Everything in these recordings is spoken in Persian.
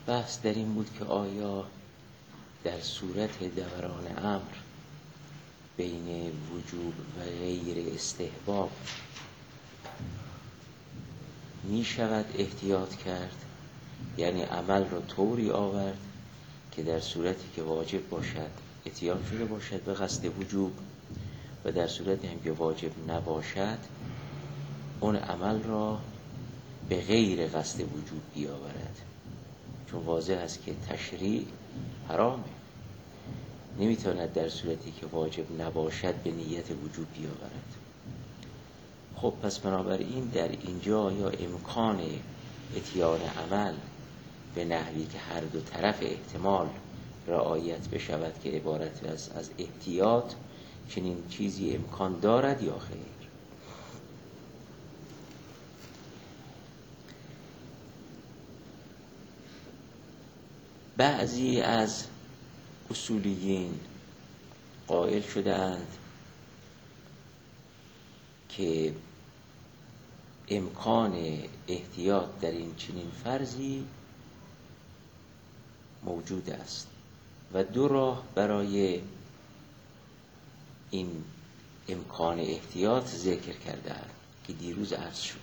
بحث در این بود که آیا در صورت دوران امر بین وجوب و غیر استحباب می شود احتیاط کرد، یعنی عمل را طوری آورد که در صورتی که واجب باشد اتیان شده باشد به قصد وجوب و در صورتی هم که واجب نباشد اون عمل را به غیر قصد وجوب بیاورد، چون واضح است که تشریع حرامه، نمیتواند در صورتی که واجب نباشد به نیت وجوب بیاورد. خب پس بنابراین در اینجا یا امکان اتیان عمل به نحوی که هر دو طرف احتمال رعایت بشود که عبارت است از احتیاط، چنین چیزی امکان دارد یا خیر؟ بعضی از اصولیین قائل شدند که امکان احتیاط در این چنین فرضی موجود است و دو راه برای این امکان احتیاط ذکر کردند که دیروز عرض شد.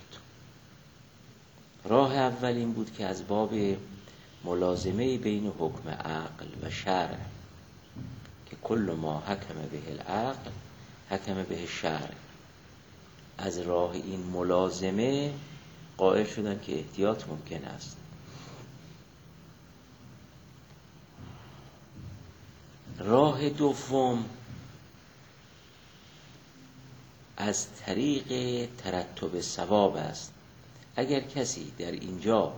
راه اول این بود که از باب ملازمه بین حکم عقل و شرع که کل ما حکم به العقل حکم به شرع، از راه این ملازمه قائل شدن که احتیاط ممکن است. راه دوم از طریق ترتب ثواب است. اگر کسی در اینجا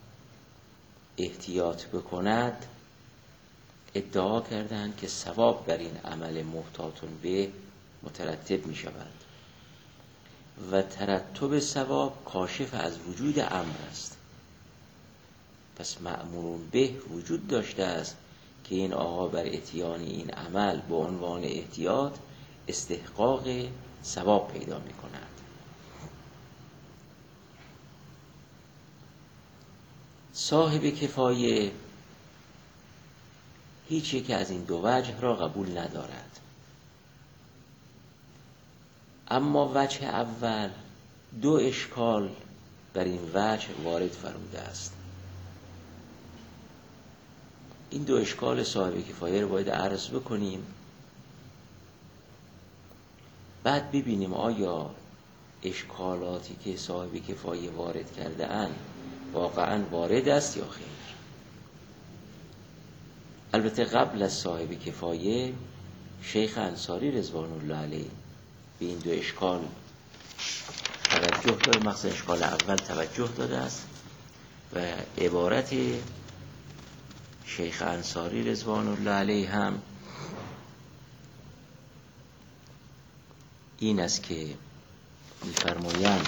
احتیاط بکند ادعا کردند که ثواب بر این عمل محتاطون به مترتب می شود و ترتب ثواب کاشف از وجود امر است. پس مأمورون به وجود داشته است که این آقا بر اتیان این عمل به عنوان احتیاط استحقاق ثواب پیدا می کند. صاحب کفایه هیچ یک از این دو وجه را قبول ندارد، اما وجه اول دو اشکال بر این وجه وارد فرموده است. این دو اشکال صاحب کفایه رو باید عرض بکنیم، بعد ببینیم آیا اشکالاتی که صاحب کفایه وارد کرده اند واقعا وارد است یا خیر. البته قبل از صاحب کفایه شیخ انصاری رضوان الله علیه به این دو اشکال توجه داره، مخصوصا اشکال اول توجه داده است و عبارت شیخ انصاری رضوان الله علیه هم این است که می‌فرمایند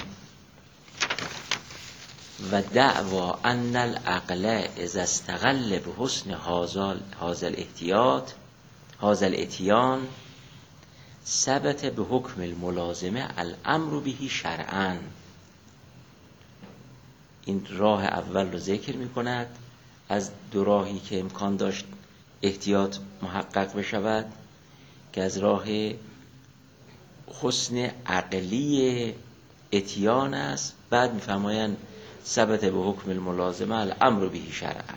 و دعوا ان العقل اذا استقل بحسن هذا الاحتیاط هذا الاتیان ثبت به حکم الملازمه الامر به شرعا. این راه اول رو ذکر می کند از دو راهی که امکان داشت احتیاط محقق بشود که از راه حسن عقلی اتیان است. بعد می فرمایند ثبت به حکم الملازمه الامر به شرعا.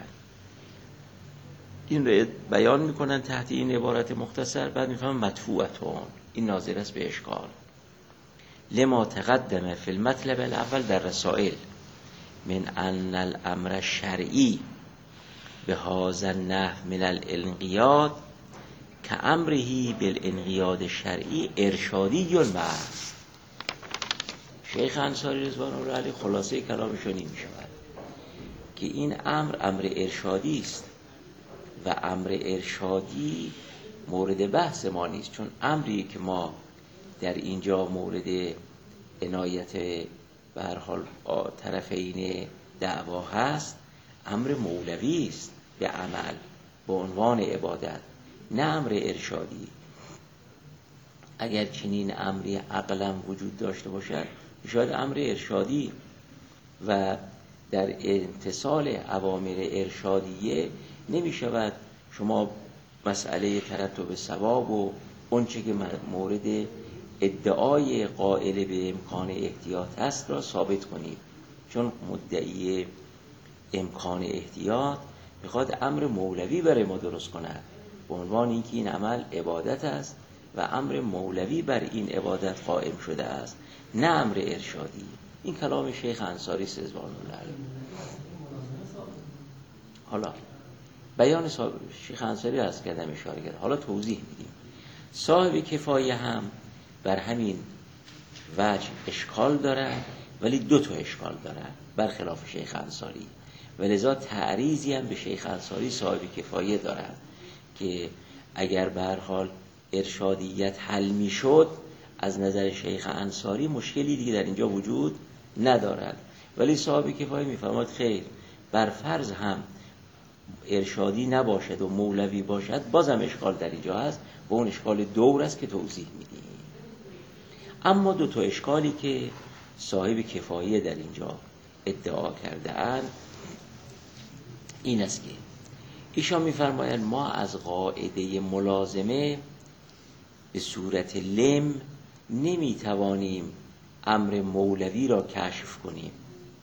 این رو بیان میکنن تحت این عبارت مختصر. بعد میفهمن مدفوعتون، این ناظر است به اشکال لما تقدم فی المطلب الاول در رسائل من ان الامر الشرعی به هذا النحو من الانقیاد که امره بالانقیاد شرعی ارشادی محض. شیخ انصاری رضوان الله علیه خلاصه کلامشون این میشود که این امر ارشادی است و امر ارشادی مورد بحث ما نیست، چون امری که ما در اینجا مورد عنایت به هر حال طرفین دعوا هست امر مولوی است به عمل به عنوان عبادت، نه امر ارشادی. اگر چنین امری عقلا وجود داشته باشد شاید امر ارشادی و در امتثال اوامر ارشادیه نمی شود شما مسئله ترتب ثواب و اونچه که مورد ادعای قائل به امکان احتیاط هست را ثابت کنید، چون مدعی امکان احتیاط میخواد امر مولوی برای ما درست کند به عنوان اینکه این عمل عبادت است و امر مولوی بر این عبادت قائم شده است، نه امر ارشادی. این کلام شیخ انصاری رضوان الله علیه. حالا بیان شیخ انصاری از کردم اشاره کرد، حالا توضیح میدیم. صاحب کفایه هم بر همین وجه اشکال دارد، ولی دو تا اشکال دارد برخلاف شیخ انصاری، و لذا تعریضی هم به شیخ انصاری صاحب کفایه دارد که اگر به هر حال ارشادیت حل میشد از نظر شیخ انصاری مشکلی دیگه در اینجا وجود ندارد، ولی صاحب کفایه میفرماد خیر، بر فرض هم ارشادی نباشد و مولوی باشد بازم اشکال در اینجا هست و اون اشکال دور است که توضیح میدیم. اما دو تا اشکالی که صاحب کفایه در اینجا ادعا کرده اند این است که ایشان میفرمایند ما از قاعده ملازمه به صورت لم نمیتوانیم امر مولوی را کشف کنیم.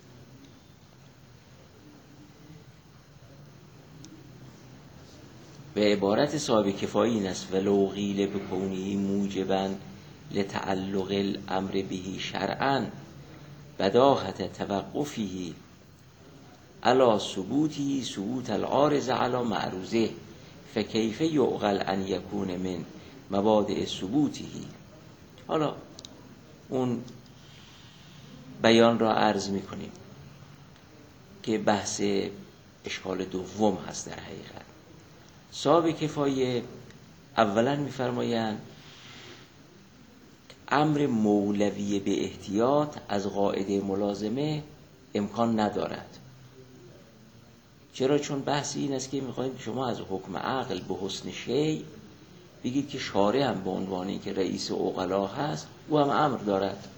و عبارت صاحب کفایه این است ولو قیل بکونه موجبا لتعلق الامر به شرعا بداهت توقفه علی ثبوته ثبوت العارض علی معروضه فکیف یعقل ان یکون من مبادئ ثبوته. حالا اون بیان را عرض میکنیم که بحث اشکال دوم هست. در حقیقت صاحب کفایه اولا میفرمایند امر مولوی به احتیاط از قاعده ملازمه امکان ندارد. چرا؟ چون بحث این است که میخواید شما از حکم عقل به حسن شیء بگید که شارع هم به عنوان اینکه رئیس عقلا هست او هم امر دارد.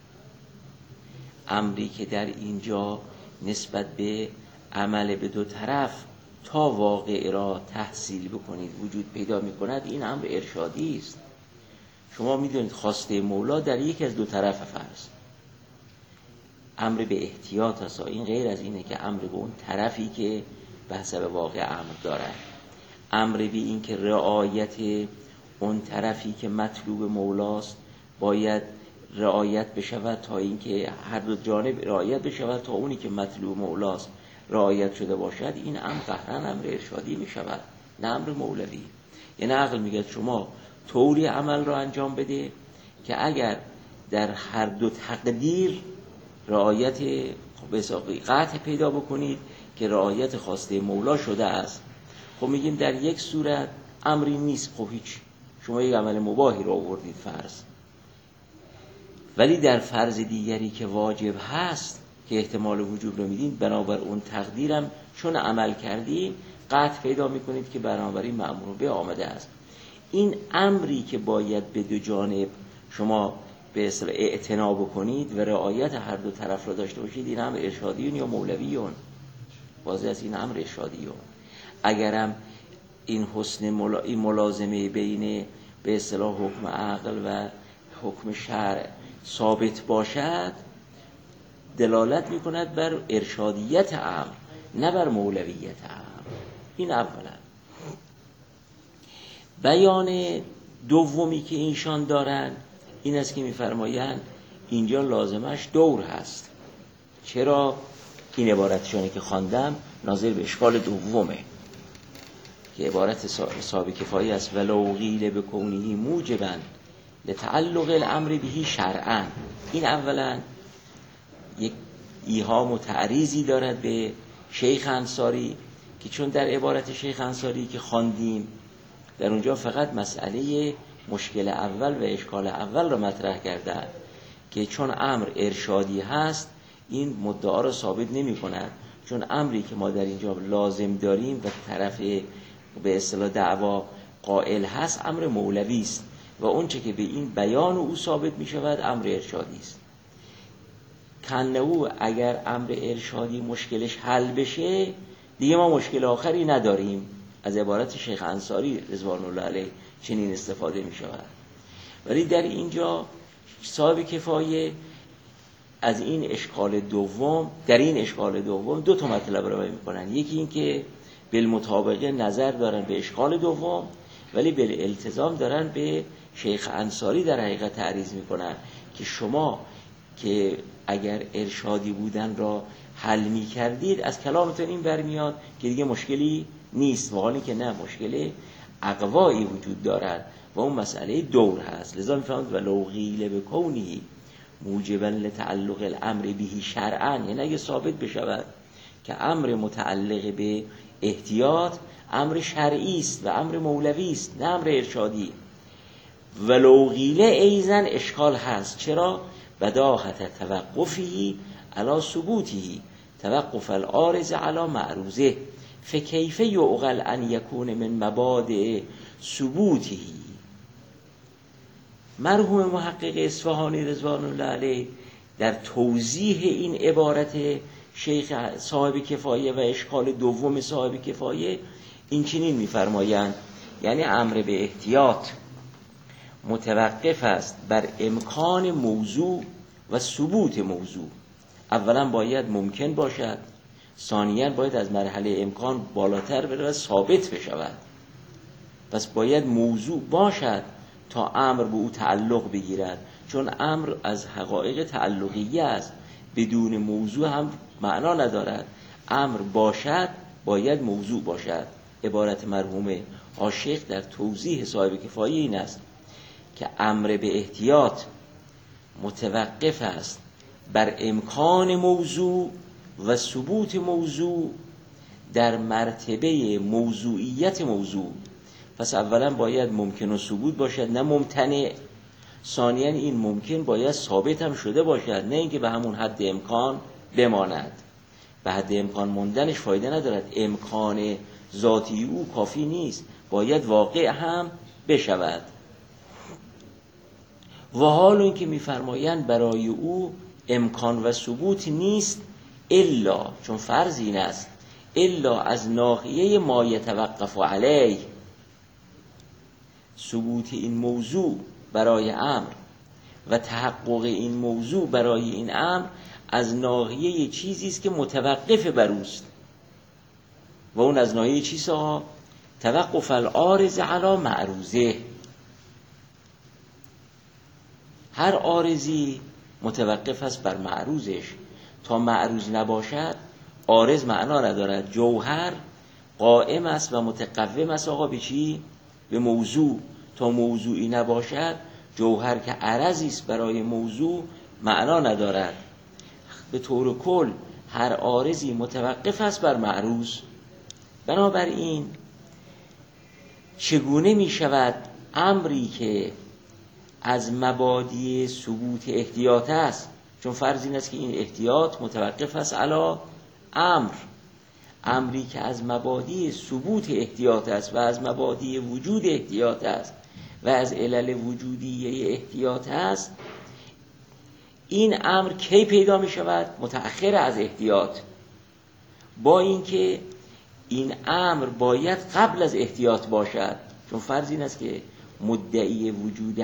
امری که در اینجا نسبت به عمل به دو طرف تا واقع را تحصیل بکنید وجود پیدا میکند، این امر ارشادی است. شما میدونید خواسته مولا در یکی از دو طرف فرض امر به احتیاط است، این غیر از اینه که امر به اون طرفی که به حسب واقع امر دارد، امر به این که رعایت اون طرفی که مطلوب مولاست باید رعایت بشود تا اینکه هر دو جانب رعایت بشود تا اونی که مطلوب مولاست رعایت شده باشد، این امر قطعاً امر ارشادی می شود نه امر مولوی. یعنی عقل میگه شما طوری عمل را انجام بده که اگر در هر دو تقدیر رعایت قطع پیدا بکنید که رعایت خواسته مولا شده است. خب میگیم در یک صورت امری نیست، خب هیچ، شما یک عمل مباهی را آوردید فرض، ولی در فرض دیگری که واجب هست که احتمال وجوب رو میدین بنابر اون تقدیرم چون عمل کردی قطع پیدا میکنید که بنابراین مأمور به آمده است. این امری که باید به دو جانب شما به اصطلاح اعتنا بکنید و رعایت هر دو طرف را داشته باشید، این امر ارشادیون یا مولویون، واضح است این امر ارشادیون. اگرم این حسن این ملازمه بین به اصطلاح حکم عقل و حکم شرع ثابت باشد دلالت میکند بر ارشادیت امر نه بر مولویت امر. این اولا. بیان دومی که اینشان دارن این است که میفرمایند اینجا لازمش دور هست. چرا؟ این عبارتشانی که خواندم ناظر به اشکال دومه که عبارت صاحب کفایه است ولو قیل بکونه موجبا لتعلق الامر به شرعا. این اولا یک ایهام و تعریضی دارد به شیخ انصاری که چون در عبارت شیخ انصاری که خواندیم در اونجا فقط مسئله مشکل اول و اشکال اول را مطرح کردن که چون امر ارشادی هست این مدعا را ثابت نمی کند، چون امری که ما در اینجا لازم داریم و طرف به اصطلاح دعوا قائل هست امر مولوی است و اون چه که به این بیان او ثابت می شود امر ارشادی است. کنه او اگر امر ارشادی مشکلش حل بشه دیگه ما مشکل آخری نداریم. از عبارت شیخ انصاری رضوان الله علیه چنین استفاده می شود. ولی در اینجا صاحب کفایه از این اشکال دوم، در این اشکال دوم دو تا مطلب رو می‌کنن. یکی این که بالمطابقه نظر دارن به اشکال دوم، ولی بالالتزام دارن به شیخ انصاری در حقیقت تعریض میکنن که شما که اگر ارشادی بودن را حل می‌کردید از کلامتون این برمیاد که دیگه مشکلی نیست، واقعا که نه، مشکل اقوایی وجود دارد و اون مسئله دور هست. لذا می‌فهمید ولو قیل بکونی موجبا لتعلق الامر به شرعا، یعنی اگه ثابت بشود که امر متعلق به احتیاط امر شرعی است و امر مولوی است نه امر ارشادی. ولو قیل ایزن اشکال هست. چرا؟ بداهت توقفی علی ثبوتی توقف العارض علی معروضه فکیف یعقل ان یکون من مبادئ ثبوتی. مرحوم محقق اصفهانی رضوان الله علیه در توضیح این عبارت شیخ صاحب کفایه و اشکال دوم صاحب کفایه این چنین می‌فرمایند، یعنی امر به احتیاط متوقف است بر امکان موضوع و ثبوت موضوع. اولا باید ممکن باشد، ثانیاً باید از مرحله امکان بالاتر بره و ثابت بشود. پس باید موضوع باشد تا امر به او تعلق بگیرد، چون امر از حقایق تعلقیه است، بدون موضوع هم معنا ندارد. امر باشد باید موضوع باشد. عبارت مرحوم عاشق در توضیح صاحب کفایه این است که امر به احتیاط متوقف است بر امکان موضوع و ثبوت موضوع در مرتبه موضوعیت موضوع. پس اولا باید ممکن و ثبوت باشد نه ممتنع، ثانیاً این ممکن باید ثابت هم شده باشد، نه اینکه به همون حد امکان بماند. به حد امکان موندنش فایده ندارد، امکان ذاتی او کافی نیست، باید واقع هم بشود. و حال این که می‌فرمایند برای او امکان و ثبوت نیست الا، چون فرض این است، الا از ناحیه ما یتوقف علیه، ثبوت این موضوع برای امر و تحقق این موضوع برای این امر از ناحیه چیزی است که متوقف بر اوست. و اون از ناحیه چیست؟ توقف العارض علی معروضه. هر عارضی متوقف است بر معروضش، تا معروض نباشد عارض معنا ندارد. جوهر قائم است و متقوم است به چی؟ به موضوع. تا موضوعی نباشد جوهر که عرضی است برای موضوع معنا ندارد. به طور کل هر عارضی متوقف است بر معروض. بنابراین چگونه می شود امری که از مبادی ثبوت احتیاط است، چون فرض این است که این احتیاط متوقف است علی امر، امری که از مبادی ثبوت احتیاط است و از مبادی وجود احتیاط است و از علل وجودی احتیاط است، این امر کی پیدا می شود؟ متأخر از احتیاط. با اینکه این امر باید قبل از احتیاط باشد، چون فرض این است که مدعی وجود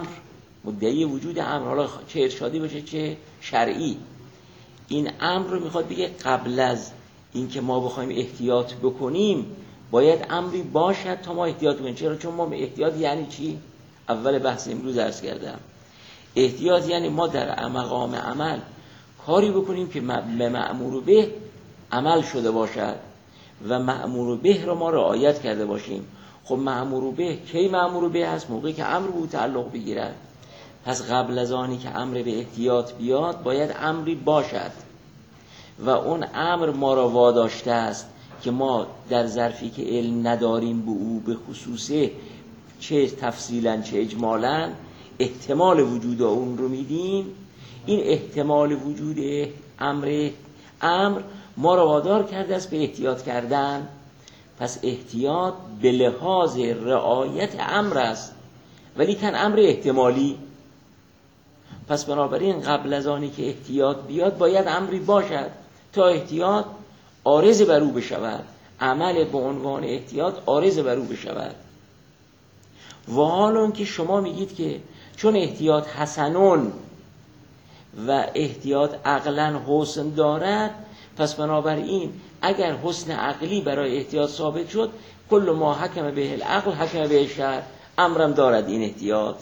امر حالا چه ارشادی باشه چه شرعی، این امر رو میخواد بگه قبل از اینکه ما بخوایم احتیاط بکنیم باید امری باشد تا ما احتیاط کنیم. چرا؟ چون ما احتیاط یعنی چی؟ اول بحث امروز عرض کردم، احتیاط یعنی ما در مقام عمل کاری بکنیم که به مأمور به عمل شده باشد و مأمور به رو ما رعایت کرده باشیم. خب مأمور به کی مأمور به هست؟ موقعی که امر به او تعلق بگیرد. پس قبل از آنی که امر به احتیاط بیاد باید امری باشد و اون امر ما را واداشته است که ما در ظرفی که علم نداریم به او به خصوصه چه تفصیلا چه اجمالا احتمال وجود اون رو میدیم. این احتمال وجود امر ما را وادار کرده است به احتیاط کردن. پس احتیاط به لحاظ رعایت امر است، ولی کن امر احتمالی. پس بنابراین قبل از آنی که احتیاط بیاد باید امری باشد تا احتیاط عارض بر او بشود، عمل به عنوان احتیاط عارض بر او بشود. و حالا که شما میگید که چون احتیاط حسنون و احتیاط عقلا حسن دارد، پس بنابراین اگر حسن عقلی برای احتیاط ثابت شد، کل ما حکم به العقل حکم به الشرع، امرم دارد این احتیاط.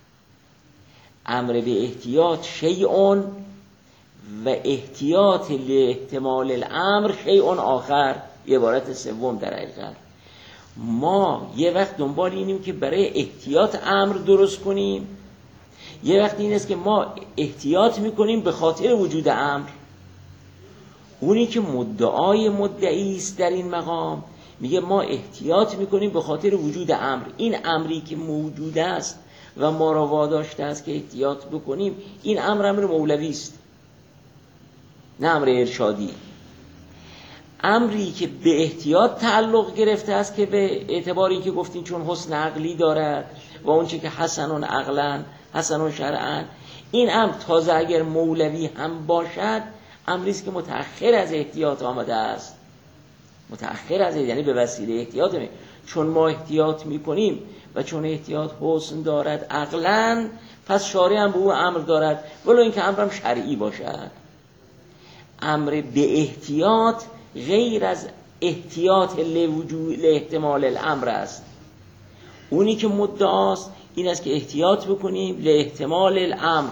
امر به احتیاط شیئون و احتیاط لاحتمال الامر شیئون آخر، عبارت سوم در حقیقت. ما یه وقت دنبال اینیم که برای احتیاط امر درست کنیم، یه وقت این است که ما احتیاط میکنیم به خاطر وجود امر. اونی که مدعی است در این مقام میگه ما احتیاط میکنیم به خاطر وجود امر. این امری که موجود است و ما را واداشته است که احتیاط بکنیم، این امر مولوی است، نه امر ارشادی. امری که به احتیاط تعلق گرفته است که به اعتبار این که گفتیم چون حسن عقلی دارد و اون چه که حسنون عقلا حسنون شرعا، این امر تازه اگر مولوی هم باشد امری است که متأخر از احتیاط آمده است. متأخر از، یعنی به وسیله احتیاط چون ما احتیاط میکنیم و چون احتیاط حسن دارد عقلا، پس شارع هم به او امر دارد ولو اینکه امرم شرعی باشد. امر به احتیاط غیر از احتیاط لاحتمال الامر است. اونی که مدعاست این است که احتیاط بکنیم لاحتمال الامر.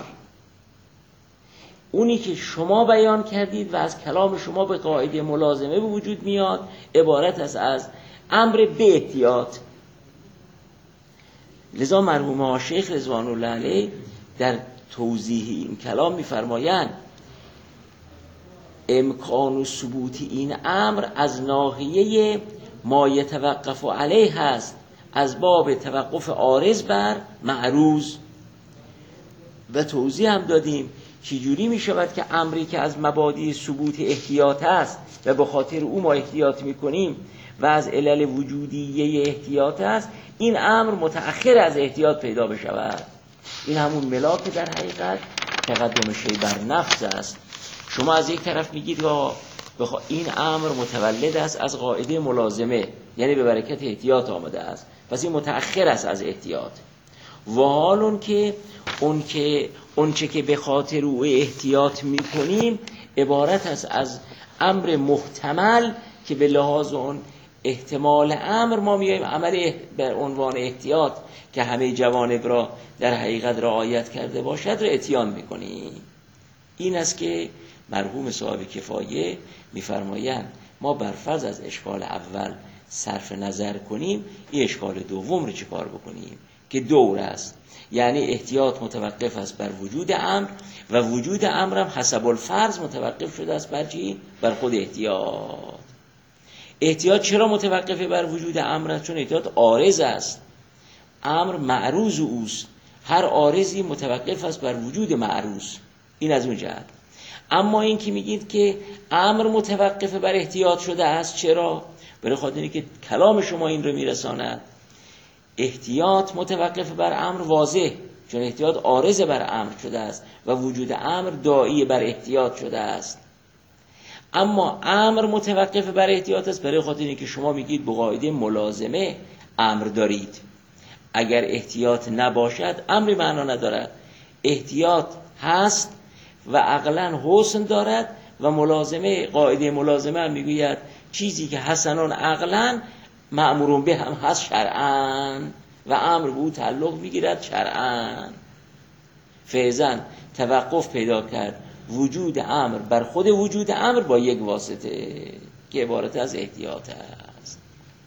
اونی که شما بیان کردید و از کلام شما به قاعده ملازمه به وجود میاد، عبارت است از امر به احتیاط. لذا مرحوم شیخ رضوان الله علیه در توضیح این کلام می‌فرمایند امکان و ثبوت این امر از ناحیه ما یتوقف علیه هست، از باب توقف عارض بر معروض. و توضیح هم دادیم چجوری می شود که امری که از مبادی ثبوت احتیاط است و به خاطر او ما احتیاط می کنیم و از علل وجودیه احتیاط است، این امر متأخر از احتیاط پیدا بشود. این همون ملاک در حقیقت تقدم شی بر نفس است. شما از یک طرف میگید این امر متولد است از قاعده ملازمه، یعنی به برکت احتیاط آمده است، پس این متأخر است از احتیاط. و حال اون چه که به خاطر او احتیاط میکنیم عبارت است از امر محتمل که به لحاظ اون احتمال امر ما میایم عمل بر عنوان احتیاط که همه جوانب را در حقیقت رعایت کرده باشد را اتیان میکنیم. این است که مرحوم صاحب کفایه میفرمایند ما بر فرض از اشکال اول صرف نظر کنیم، این اشکال دوم رو چه کار بکنیم که دور است، یعنی احتیاط متوقف است بر وجود امر و وجود امر هم حسب الفرض متوقف شده است بر چی؟ بر خود احتیاط. احتیاط چرا متوقفه بر وجود امر؟ چون احتیاط عارض است، امر معروض اوست، هر عارضی متوقف است بر وجود معروض. این از اون جهت. اما این که میگید که امر متوقف بر احتیاط شده است، چرا؟ برای خاطر اینکه کلام شما این رو میرساند. احتیاط متوقف بر امر واضح، چون احتیاط عارض بر امر شده است و وجود امر داعی بر احتیاط شده است. اما امر متوقف بر احتیاط است برای خاطر اینکه شما میگید به قاعده ملازمه امر دارید. اگر احتیاط نباشد امری معنا ندارد. احتیاط هست و عقلا حسن دارد و ملازمه، قاعده ملازمه هم میگوید چیزی که حسنان عقلا مأمورون به هم هست شرعاً و امر به او تعلق میگیرد شرعاً. فیضاً توقف پیدا کرد وجود امر بر خود وجود امر با یک واسطه که عبارت از احتیاط است.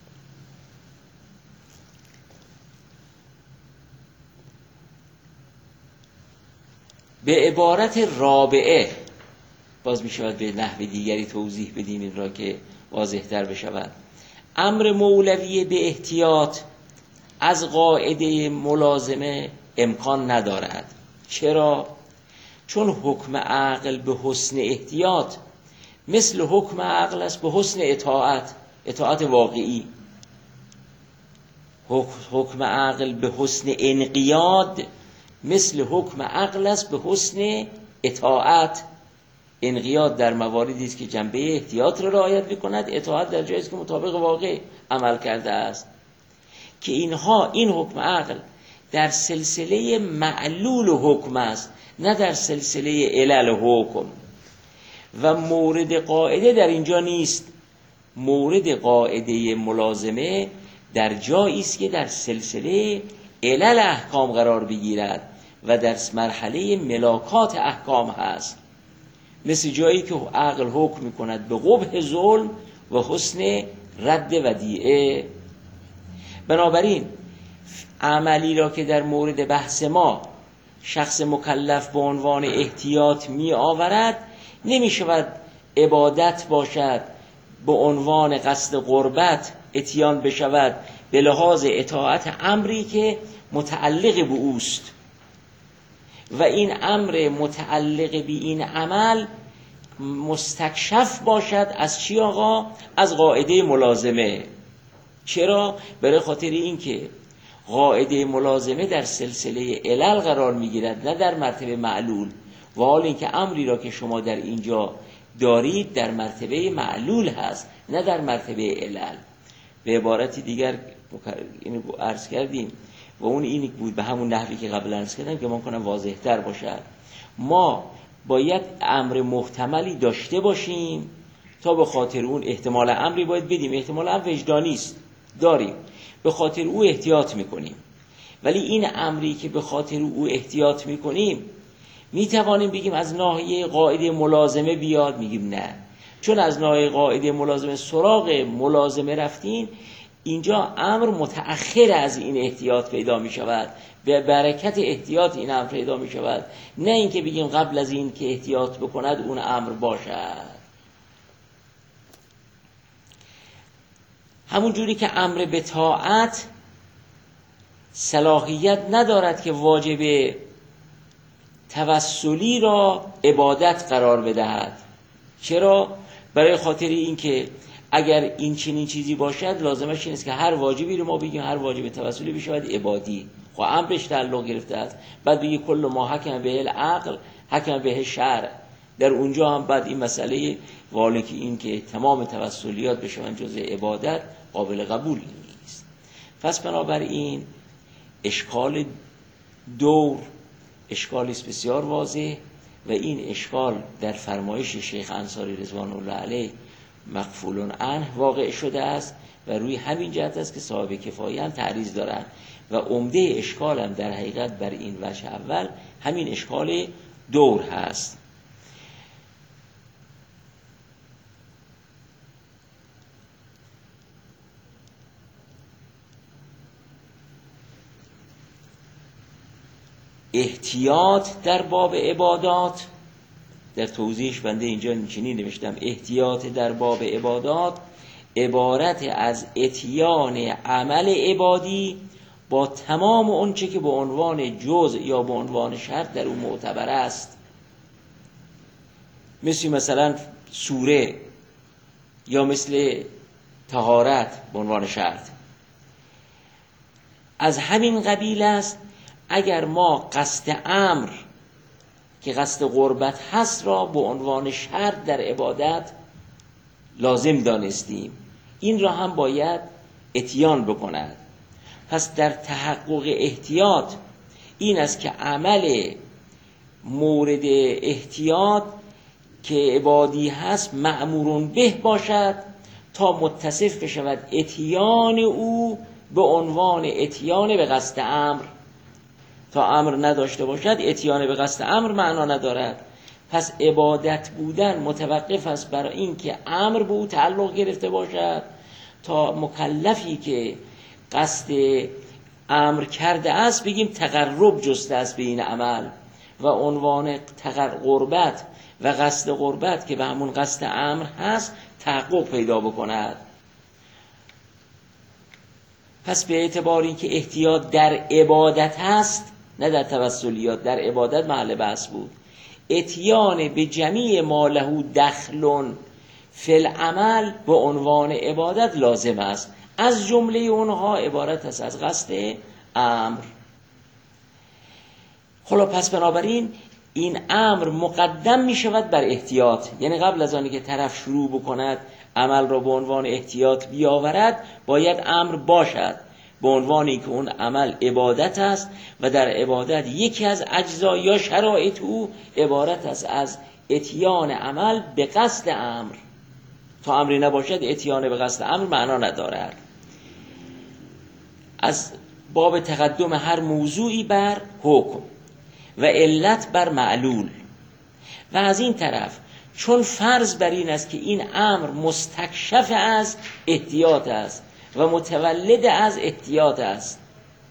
به عبارت رابعه باز می شود به نحو دیگری توضیح بدیم این را که واضح تر بشود. امر مولوی به احتیاط از قاعده ملازمه امکان ندارد. چرا؟ چون حکم عقل به حسن احتیاط مثل حکم عقل است به حسن اطاعت واقعی. حکم عقل به حسن انقیاد مثل حکم عقل است به حسن اطاعت. انقیاد در مواردی است که جنبه احتیاط را رعایت می‌کند، اطاعت در جایی است که مطابق واقع عمل کرده است. که اینها، این حکم عقل در سلسله معلول حکم است، نه در سلسله علل حکم. و مورد قاعده در اینجا نیست. مورد قاعده ملازمه در جایی است که در سلسله علل احکام قرار بگیرد و در مرحله ملاکات احکام هست، مثل جایی که عقل حکم می‌کند به قبح ظلم و حسن رد ودیعه. بنابراین عملی را که در مورد بحث ما شخص مکلف به عنوان احتیاط می آورد، نمی شود عبادت باشد به عنوان قصد قربت اتیان بشود به لحاظ اطاعت امری که متعلق به اوست. و این امر متعلق به این عمل مستکشف باشد از چی آقا؟ از قاعده ملازمه. چرا؟ برای خاطر این که قاعده ملازمه در سلسله علل قرار میگیرد، نه در مرتبه معلول. و حال اینکه امری را که شما در اینجا دارید در مرتبه معلول هست، نه در مرتبه علل. به عبارتی دیگر اینو عرض کردیم و اون این بود به همون نحوی که قبلا عرض کردم که ما کنم واضح تر باشد. ما باید امر محتملی داشته باشیم تا به خاطر اون احتمال امری باید بدیم. احتمال امر وجدانی است، داریم، به خاطر او احتیاط میکنیم. ولی این امری که به خاطر او احتیاط میکنیم میتوانیم بگیم از ناحیه قاعده ملازمه بیاد؟ میگیم نه، چون از ناحیه قاعده ملازمه سراغ ملازمه رفتین، اینجا امر متأخر از این احتیاط پیدا می شود، به برکت احتیاط این امر پیدا می شود، نه اینکه بگیم قبل از این که احتیاط بکند اون امر باشد. همون جوری که امر به طاعت صلاحیت ندارد که واجب توسلی را عبادت قرار بدهد. چرا؟ برای خاطر این که اگر این چنین چیزی باشد لازمش این است که هر واجبی رو ما بگیم هر واجب توسلی بشود عبادی. خب امرش تعلق گرفته است، بعد بگی کل ما حکم به العقل حکم به شرع، در اونجا هم بعد این مسئله والی که این که تمام توسلیات بشوند جزء عبادت قابل قبول نیست. پس بنابراین اشکال دور اشکالی است بسیار واضح و این اشکال در فرمایش شیخ انصاری رضوان الله علیه مغفول عنه واقع شده است و روی همین جهت است که صاحب کفایه هم تعریض دارند و عمده اشکال هم در حقیقت بر این وجه اول همین اشکال دور هست. احتیاط در باب عبادات، در توضیحش بنده اینجا چنین نوشتم: احتیاط در باب عبادات عبارت از اتیان عمل عبادی با تمام اونچه که به عنوان جزء یا به عنوان شرط در اون معتبر است، مثلا سوره یا مثل طهارت به عنوان شرط. از همین قبیل است اگر ما قصد امر که قصد قربت هست را به عنوان شرط در عبادت لازم دانستیم، این را هم باید اتیان بکند. پس در تحقق احتیاط این است که عمل مورد احتیاط که عبادی هست مأمورون به باشد تا متصف بشود اتیان او به عنوان اتیان به قصد امر. تا امر نداشته باشد اتیان به قصد امر معنا ندارد. پس عبادت بودن متوقف است برای این که امر به او تعلق گرفته باشد تا مکلفی که قصد امر کرده است بگیم تقرب جسته است به این عمل و عنوان قربت و قصد قربت که به همون قصد امر هست تحقق پیدا بکند. پس به اعتباری که احتیاط در عبادت هست نه در توسلیات، در عبادت محل بحث بود، اتیان به جمیع ما له دخل فی العمل به عنوان عبادت لازم است. از جمله اونها عبارت است از قصد امر. خلا پس بنابراین این امر مقدم می شود بر احتیاط، یعنی قبل از آنی که طرف شروع بکند عمل را به عنوان احتیاط بیاورد باید امر باشد به عنوانی که اون عمل عبادت است و در عبادت یکی از اجزا یا شرایط او عبارت است از اتیان عمل به قصد امر. تا امری نباشد اتیان به قصد امر معنا ندارد. از باب تقدم هر موضوعی بر حکم و علت بر معلول، و از این طرف چون فرض بر این است که این امر مستکشف از احتیاط است و متولد از احتیاط است،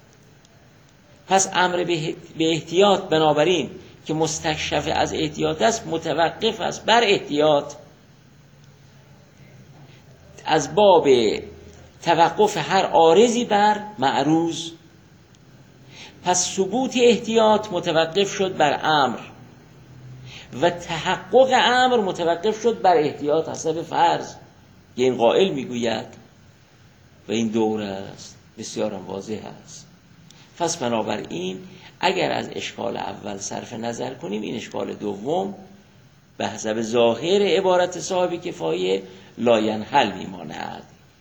پس امر به احتیاط بنابراین که مستکشف از احتیاط است متوقف است بر احتیاط. از باب توقف هر عارضی بر معروض، پس ثبوت احتیاط متوقف شد بر امر و تحقق امر متوقف شد بر احتیاط حسب فرض. این قائل میگوید و این دور است، بسیار واضح است. پس بنابراین اگر از اشکال اول صرف نظر کنیم، این اشکال دوم به حسب ظاهر عبارت صاحب کفایه لاینحل میماند.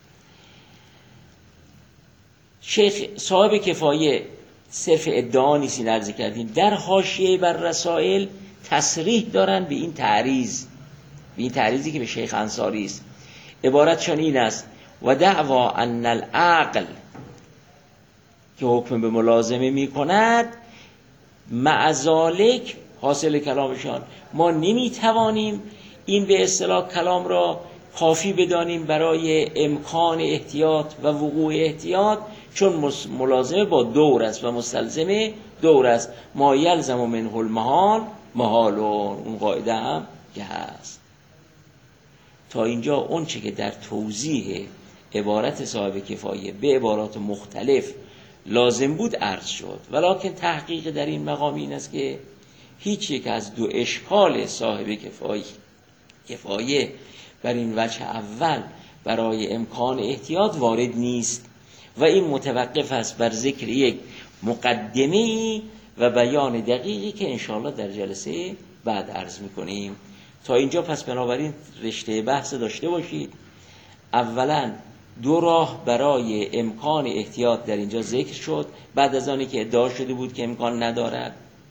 شیخ صاحب کفایه صرف ادعا نیست، این عرض کردیم در حاشیه بر رسائل تصریح دارن به این تعریض، به این تعریضی که به شیخ انصاری است. عبارتشان این است: و دعوا ان العقل، که حکم به ملازمه می کند، مع ذالک، حاصل کلامشان ما نمی توانیم این به اصطلاح کلام را کافی بدانیم برای امکان احتیاط و وقوع احتیاط، چون ملازمه با دور است و مستلزمه دور است. ما یلزم منه المحال محال، اون قاعده هم که هست. تا اینجا اون چه که در توضیح عبارت صاحب کفایه به عبارات مختلف لازم بود عرض شد، ولکن تحقیق در این مقام این است که هیچ یک از دو اشکال صاحب کفایه بر این وجه اول برای امکان احتیاط وارد نیست و این متوقف است بر ذکر یک مقدمه‌ای و بیان دقیقی که انشاءالله در جلسه بعد عرض می‌کنیم. تا اینجا پس بنابراین رشته بحث داشته باشید. اولا دو راه برای امکان احتیاط در اینجا ذکر شد، بعد از آنی که ادعا شده بود که امکان ندارد.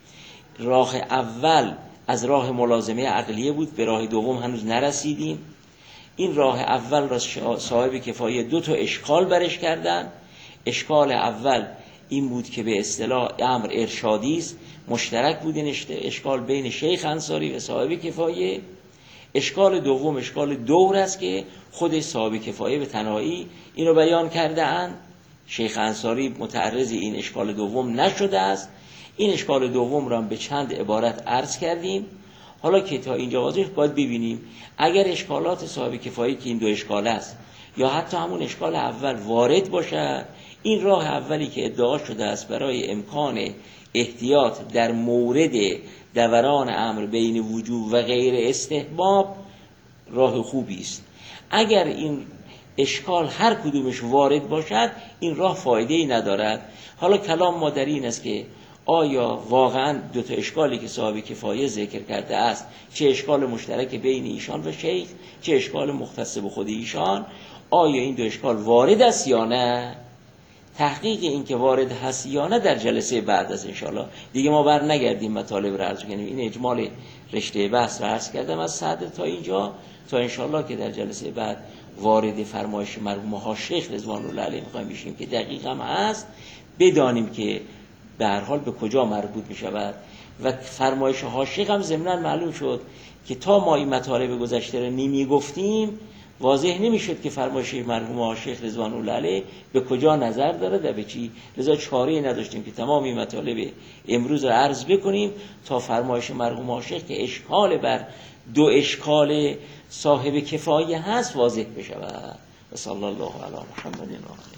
راه اول از راه ملازمه عقلیه بود، به راه دوم هنوز نرسیدیم. این راه اول را صاحب کفایه دو تا اشکال برش کردن. اشکال اول این بود که به اصطلاح امر ارشادی است، مشترک بود این اشکال بین شیخ انصاری و صاحب کفایه. اشکال دوم اشکال دور است که خود صاحب کفایه به تنهایی اینو بیان کرده اند. شیخ انصاری متعرض این اشکال دوم نشده است. این اشکال دوم را به چند عبارت عرض کردیم. حالا که تا اینجا واضح باید ببینیم اگر اشکالات صاحب کفایه که این دو اشکال است یا حتی همون اشکال اول وارد باشد، این راه اولی که ادعا شده است برای امکان احتیاط در مورد دوران امر بین وجوب و غیر استحباب راه خوبی است. اگر این اشکال هر کدومش وارد باشد این راه فایده‌ای ندارد. حالا کلام ما در این است که آیا واقعا دو تا اشکالی که صاحب کفایه ذکر کرده است، چه اشکال مشترک بین ایشان و شیخ، چه اشکال مختص به خود ایشان، آیا این دو اشکال وارد است یا نه؟ تحقیق این که وارد هست یا نه در جلسه بعد از انشاءالله. دیگه ما بر نگردیم مطالب را عرض کنیم. این اجمال رشته بحث را عرض کردم از صدر تا اینجا، تا انشاءالله که در جلسه بعد وارد فرمایش مرحوم ها شیخ رضوان الله علیه می‌خوایم بشیم که دقیق هم هست، بدانیم که به هر حال به کجا مربوط می شود. و فرمایش ها شیخ هم ضمناً معلوم شد که تا ما این مطالب گذشته را نمی گفتیم واضح نمی شد که فرمایش مرحوم ها شیخ رضوان الله علیه به کجا نظر داره و به چی. لذا چاره‌ای نداشتیم که تمام این مطالب امروز را عرض بکنیم تا فرمایش مرحوم ها شیخ که اشکال بر دو اشکال صاحب کفایه هست واضح بشود. و صلی الله علی محمد و آله.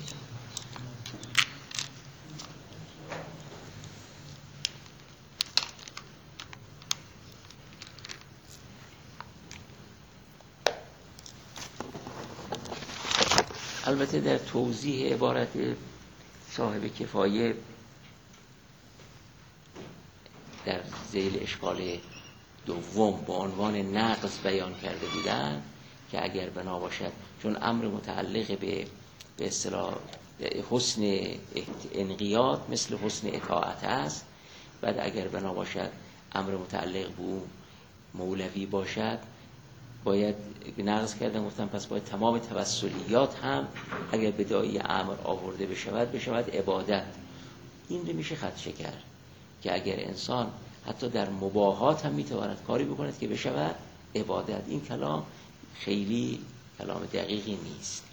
البته در توضیح عبارت صاحب کفایه در ذیل اشکال دوم با عنوان نقض بیان کرده بودن که اگر بنا باشد، چون امر متعلق به اصطلاح حسن انقیاد مثل حسن اطاعت است، بعد اگر بنا باشد امر متعلق به مولوی باشد باید نقض کردن، گفتم پس باید تمام توسلیات هم اگر بدایی امر آورده بشود عبادت. این رو میشه خدشه کرد که اگر انسان حتی در مباحات هم میتواند کاری بکند که بشود عبادت. این کلام خیلی کلام دقیقی نیست.